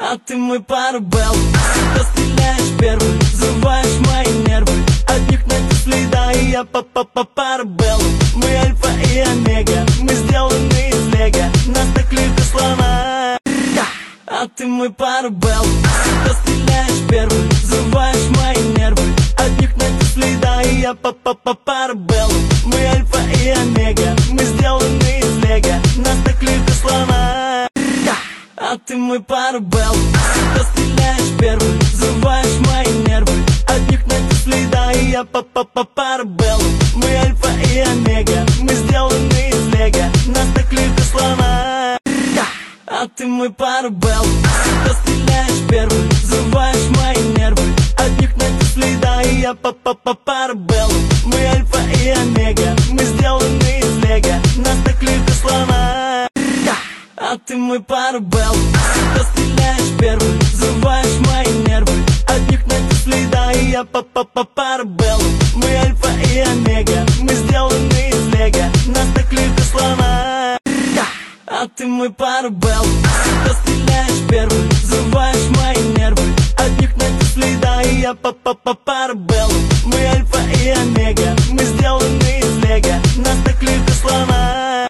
А ты мой парабелл, всегда стреляешь первый, взрываешь мои нервы. От них нет следа, и я парабелл. Мы альфа и омега, мы сделаны из лего. Нас так легко сломать. А ты мой парабелл, всегда стреляешь первый, взрываешь мои нервы. От них нет следа, и я парабелл. Мы альфа и омега, мы сделаны из лего. Нас так легко сломать. А ты мой парабелл, всегда стреляешь первый, взрываешь мои нервы. От них нет следа, и я парабелл. Мы альфа и омега, мы сделаны из лего. Нас так легко сломать. А ты мой парабелл, всегда стреляешь первый, взрываешь мои нервы. От них нет следа, и я парабелл. Мы альфа и омега, мы сделаны из лего. Нас так легко сломать. А ты мой парабелл, всегда стреляешь первый, взрываешь мои нервы. От них нет следа, и я парабелл. Мы альфа и омега, мы сделаны из лего. Нас так легко сломать. А ты мой парабелл, всегда стреляешь первый, взрываешь мои нервы. От них нет следа, и я парабелл. Мы альфа и омега,